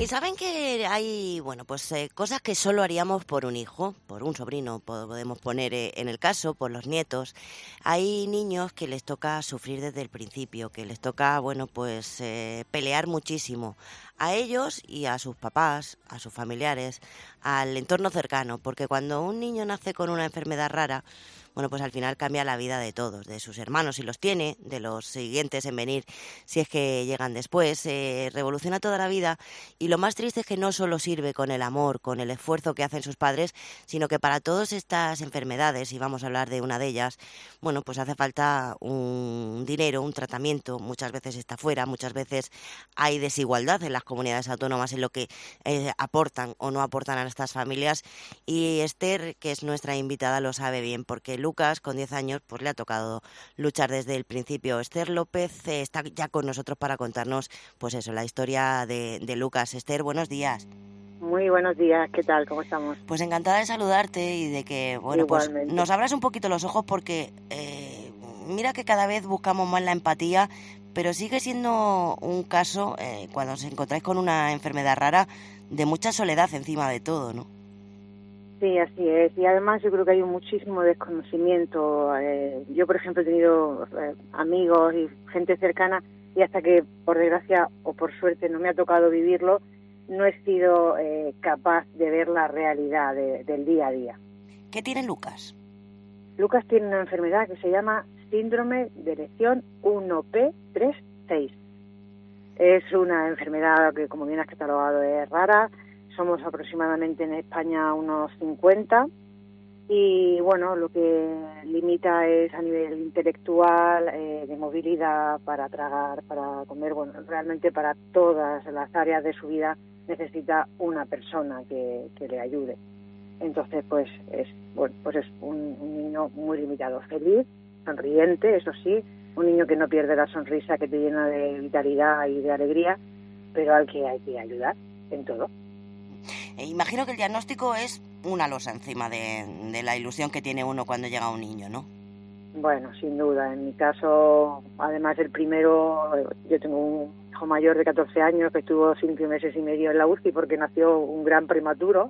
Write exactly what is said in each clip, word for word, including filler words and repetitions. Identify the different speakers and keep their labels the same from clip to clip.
Speaker 1: Y saben que hay, bueno, pues eh, cosas que solo haríamos por un hijo, por un sobrino, podemos poner eh, en el caso, por los nietos. Hay niños que les toca sufrir desde el principio, que les toca, bueno, pues eh, pelear muchísimo a ellos y a sus papás, a sus familiares, al entorno cercano, porque cuando un niño nace con una enfermedad rara, bueno, pues al final cambia la vida de todos, de sus hermanos si los tiene, de los siguientes en venir si es que llegan después, eh, revoluciona toda la vida. Y lo más triste es que no solo sirve con el amor, con el esfuerzo que hacen sus padres, sino que para todas estas enfermedades, y vamos a hablar de una de ellas, bueno, pues hace falta un dinero, un tratamiento, muchas veces está fuera, muchas veces hay desigualdad en las comunidades autónomas en lo que eh, aportan o no aportan a estas familias, y Esther, que es nuestra invitada, lo sabe bien, porque Lucas, con diez años, pues le ha tocado luchar desde el principio. Esther López eh, está ya con nosotros para contarnos, pues eso, la historia de, de Lucas. Esther, buenos días.
Speaker 2: Muy buenos días, ¿qué tal? ¿Cómo estamos?
Speaker 1: Pues encantada de saludarte y de que, bueno,
Speaker 2: Igualmente.
Speaker 1: Pues nos abras un poquito los ojos porque eh, mira que cada vez buscamos más la empatía, pero sigue siendo un caso, eh, cuando os encontráis con una enfermedad rara, de mucha soledad encima de todo, ¿no?
Speaker 2: Sí, así es. Y además yo creo que hay muchísimo desconocimiento. Eh, yo, por ejemplo, he tenido eh, amigos y gente cercana y hasta que, por desgracia o por suerte, no me ha tocado vivirlo, no he sido eh, capaz de ver la realidad de, del día a día.
Speaker 1: ¿Qué tiene Lucas?
Speaker 2: Lucas tiene una enfermedad que se llama síndrome de lesión uno P treinta y seis. Es una enfermedad que, como bien has catalogado, es rara. Somos aproximadamente en España unos cincuenta y, bueno, lo que limita es a nivel intelectual, eh, de movilidad, para tragar, para comer, bueno, realmente para todas las áreas de su vida necesita una persona que, que le ayude. Entonces, pues es, bueno, pues es un, un niño muy limitado, feliz, sonriente, eso sí, un niño que no pierde la sonrisa, que te llena de vitalidad y de alegría, pero al que hay que ayudar en todo.
Speaker 1: Eh, imagino que el diagnóstico es una losa encima de, de la ilusión que tiene uno cuando llega un niño, ¿no?
Speaker 2: Bueno, sin duda. En mi caso, además el primero, yo tengo un hijo mayor de catorce años que estuvo cinco meses y medio en la U C I porque nació un gran prematuro,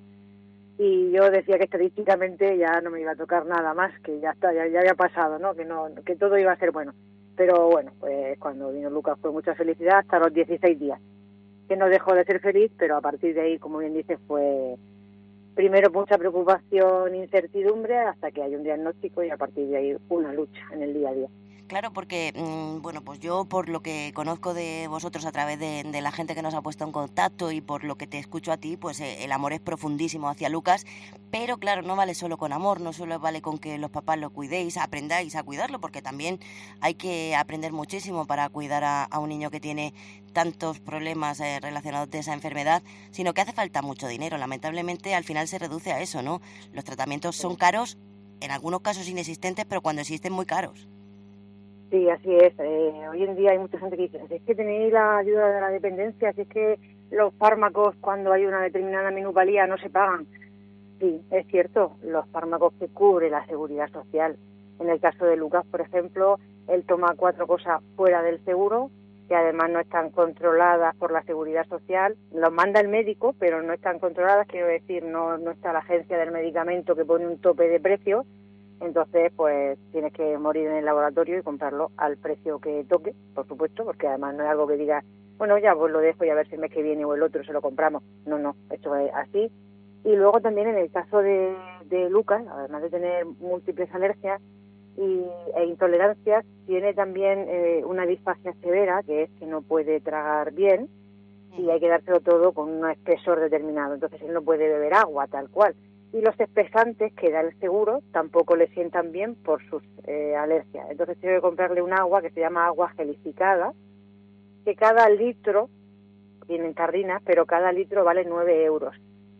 Speaker 2: y yo decía que estadísticamente ya no me iba a tocar nada más, que ya está, ya, ya había pasado, ¿no? Que no, que todo iba a ser bueno. Pero bueno, pues cuando vino Lucas fue mucha felicidad hasta los dieciséis días, que no dejó de ser feliz, pero a partir de ahí, como bien dices, fue primero mucha preocupación, incertidumbre, hasta que hay un diagnóstico y a partir de ahí una lucha en el día a día.
Speaker 1: Claro, porque, mmm, bueno, pues yo por lo que conozco de vosotros a través de, de la gente que nos ha puesto en contacto y por lo que te escucho a ti, pues eh, el amor es profundísimo hacia Lucas, pero claro, no vale solo con amor, no solo vale con que los papás lo cuidéis, aprendáis a cuidarlo, porque también hay que aprender muchísimo para cuidar a, a un niño que tiene tantos problemas eh, relacionados de esa enfermedad, sino que hace falta mucho dinero. Lamentablemente al final se reduce a eso, ¿no? Los tratamientos son caros, en algunos casos inexistentes, pero cuando existen muy caros.
Speaker 2: Sí, así es. Eh, hoy en día hay mucha gente que dice, es que tenéis la ayuda de la dependencia, si es que los fármacos cuando hay una determinada minusvalía no se pagan. Sí, es cierto, los fármacos que cubre la seguridad social. En el caso de Lucas, por ejemplo, él toma cuatro cosas fuera del seguro, que además no están controladas por la seguridad social. Los manda el médico, pero no están controladas, quiero decir, no, no está la agencia del medicamento que pone un tope de precio. Entonces, pues tienes que morir en el laboratorio y comprarlo al precio que toque, por supuesto, porque además no es algo que diga, bueno, ya pues lo dejo y a ver si el mes que viene o el otro se lo compramos. No, no, esto es así. Y luego también en el caso de, de Lucas, además de tener múltiples alergias y, e intolerancias, tiene también eh, una disfagia severa, que es que no puede tragar bien y hay que dárselo todo con un espesor determinado. Entonces él no puede beber agua tal cual. Y los espesantes que da el seguro tampoco le sientan bien por sus eh, alergias. Entonces tiene que comprarle un agua que se llama agua gelificada, que cada litro, tienen tarrinas, pero cada litro vale nueve euros.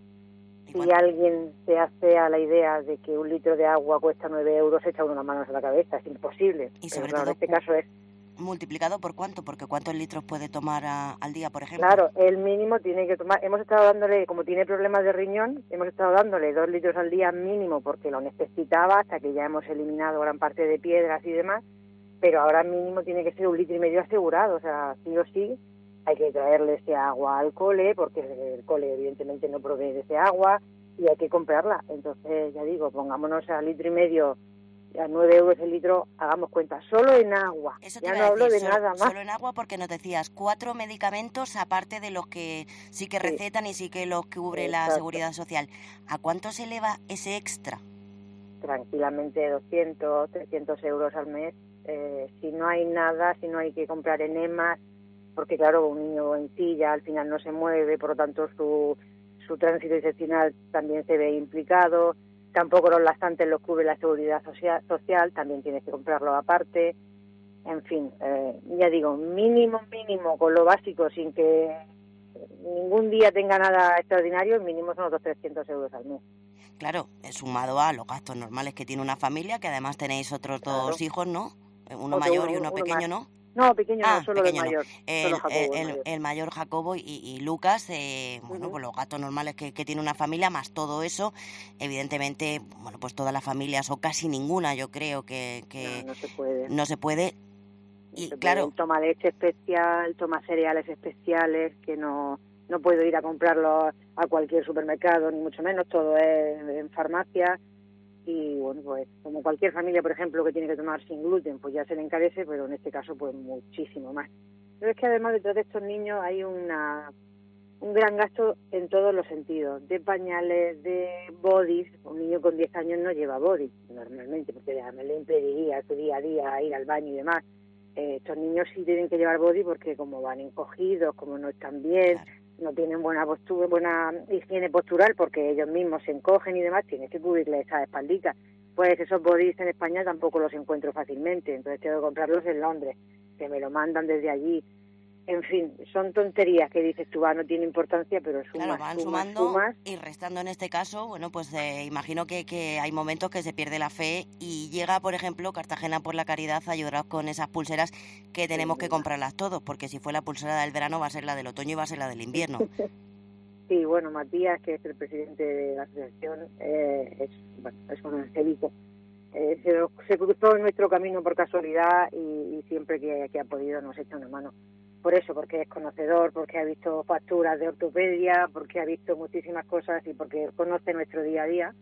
Speaker 2: Si alguien se hace a la idea de que un litro de agua cuesta nueve euros, echa uno las manos a la cabeza, es imposible.
Speaker 1: Y
Speaker 2: pero
Speaker 1: sobre
Speaker 2: claro,
Speaker 1: todo,
Speaker 2: en este caso es...
Speaker 1: ¿multiplicado por cuánto? Porque ¿cuántos litros puede tomar a, al día, por ejemplo?
Speaker 2: Claro, el mínimo tiene que tomar... Hemos estado dándole, como tiene problemas de riñón, hemos estado dándole dos litros al día mínimo porque lo necesitaba, hasta que ya hemos eliminado gran parte de piedras y demás, pero ahora mínimo tiene que ser un litro y medio asegurado, o sea, sí o sí, hay que traerle ese agua al cole, porque el cole evidentemente no provee de ese agua, y hay que comprarla. Entonces, ya digo, pongámonos a litro y medio, a nueve euros el litro, hagamos cuenta, solo en agua.
Speaker 1: Eso te
Speaker 2: Ya
Speaker 1: iba
Speaker 2: no
Speaker 1: a
Speaker 2: hablo
Speaker 1: decir,
Speaker 2: de
Speaker 1: solo,
Speaker 2: nada más.
Speaker 1: solo en agua, porque nos decías cuatro medicamentos aparte de los que sí que
Speaker 2: Sí.
Speaker 1: recetan y sí que los cubre la
Speaker 2: Exacto.
Speaker 1: Seguridad Social. ¿A cuánto se eleva ese extra?
Speaker 2: Tranquilamente doscientos, trescientos euros al mes. Eh, si no hay nada, si no hay que comprar enemas, porque claro, un niño en silla al final no se mueve, por lo tanto su, su tránsito intestinal también se ve implicado. Tampoco los laxantes los cubre la Seguridad Social, social también tienes que comprarlo aparte. En fin, eh, ya digo, mínimo, mínimo, con lo básico, sin que ningún día tenga nada extraordinario, mínimo son otros trescientos euros al mes.
Speaker 1: Claro, es sumado a los gastos normales que tiene una familia, que además tenéis otros
Speaker 2: Claro.
Speaker 1: dos hijos, ¿no? Uno
Speaker 2: Otro,
Speaker 1: mayor
Speaker 2: uno,
Speaker 1: y uno
Speaker 2: uno
Speaker 1: pequeño,
Speaker 2: más.
Speaker 1: ¿no?
Speaker 2: No, pequeño no,
Speaker 1: Ah,
Speaker 2: solo el
Speaker 1: pequeño no.
Speaker 2: mayor, solo
Speaker 1: El,
Speaker 2: Jacobo, el
Speaker 1: el,
Speaker 2: mayor.
Speaker 1: el mayor Jacobo y, y Lucas, eh, bueno,
Speaker 2: Uh-huh.
Speaker 1: pues los gastos normales que, que tiene una familia, más todo eso, evidentemente, bueno, pues todas las familias, o casi ninguna, yo creo que, que
Speaker 2: No, no se puede.
Speaker 1: no se puede.
Speaker 2: No
Speaker 1: Y
Speaker 2: se puede.
Speaker 1: claro,
Speaker 2: Él toma leche especial, toma cereales especiales, que no, no puedo ir a comprarlo a cualquier supermercado, ni mucho menos, todo es en farmacia. Y bueno, pues como cualquier familia, por ejemplo, que tiene que tomar sin gluten, pues ya se le encarece, pero en este caso pues muchísimo más. Pero es que además de todos estos niños hay una un gran gasto en todos los sentidos, de pañales, de bodys. Un niño con diez años no lleva body normalmente, porque le impediría su día a día ir al baño y demás. Eh, estos niños sí tienen que llevar body porque como van encogidos, como no están bien,
Speaker 1: claro,
Speaker 2: no tienen buena postura, buena higiene postural, porque ellos mismos se encogen y demás, tienes que cubrirle esa espaldita. Pues esos bodies en España tampoco los encuentro fácilmente, entonces tengo que comprarlos en Londres, que me lo mandan desde allí. En fin, son tonterías que dices tú, va, no tiene importancia, pero sumas,
Speaker 1: claro, van
Speaker 2: sumas,
Speaker 1: sumando
Speaker 2: sumas.
Speaker 1: y restando en este caso. Bueno, pues eh, imagino que, que hay momentos que se pierde la fe y llega, por ejemplo, Cartagena por la Caridad a ayudaros con esas pulseras que tenemos que comprarlas todos, porque si fue la pulsera del verano va a ser la del otoño y va a ser la del invierno.
Speaker 2: Sí, bueno, Matías, que es el presidente de la asociación, eh, es, bueno, es un angelito. Eh, se, se cruzó en nuestro camino por casualidad y, y siempre que, que ha podido nos echa una mano. Por eso, porque es conocedor, porque ha visto facturas de ortopedia, porque ha visto muchísimas cosas y porque conoce nuestro día a día.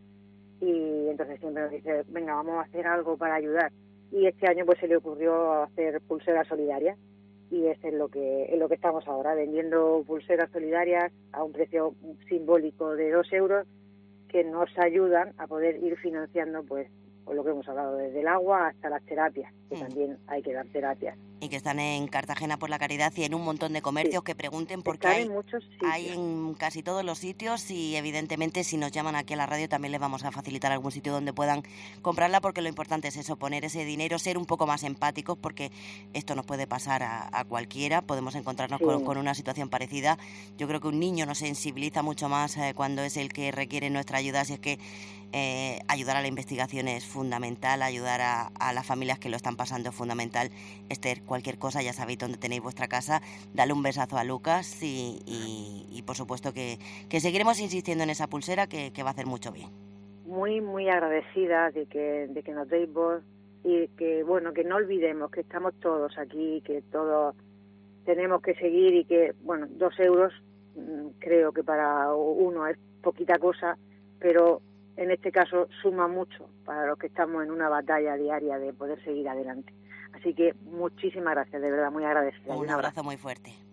Speaker 2: Y entonces siempre nos dice, venga, vamos a hacer algo para ayudar. Y este año pues se le ocurrió hacer pulseras solidarias. Y es en lo que en lo que estamos ahora, vendiendo pulseras solidarias a un precio simbólico de dos euros, que nos ayudan a poder ir financiando, pues, por lo que hemos hablado, desde el agua hasta las terapias, que
Speaker 1: Mm.
Speaker 2: también hay que dar terapias.
Speaker 1: Y que están en Cartagena por la Caridad y en un montón de comercios,
Speaker 2: Sí,
Speaker 1: que pregunten, porque
Speaker 2: están
Speaker 1: hay,
Speaker 2: en muchos
Speaker 1: hay
Speaker 2: sitios.
Speaker 1: en casi todos los sitios, y evidentemente si nos llaman aquí a la radio también les vamos a facilitar algún sitio donde puedan comprarla, porque lo importante es eso, poner ese dinero, ser un poco más empáticos, porque esto nos puede pasar a, a cualquiera, podemos encontrarnos
Speaker 2: Sí.
Speaker 1: con, con una situación parecida. Yo creo que un niño nos sensibiliza mucho más eh, cuando es el que requiere nuestra ayuda, así es que Eh, ayudar a la investigación es fundamental, ayudar a, a las familias que lo están pasando es fundamental. Esther, cualquier cosa, ya sabéis dónde tenéis vuestra casa, dale un besazo a Lucas y, y, y por supuesto que, que seguiremos insistiendo en esa pulsera que, que va a hacer mucho bien.
Speaker 2: Muy, muy agradecida de que, de que nos deis voz y que, bueno, que no olvidemos que estamos todos aquí, que todos tenemos que seguir y que, bueno, dos euros creo que para uno es poquita cosa, pero en este caso suma mucho para los que estamos en una batalla diaria de poder seguir adelante. Así que muchísimas gracias, de verdad, muy agradecida.
Speaker 1: Un abrazo muy fuerte.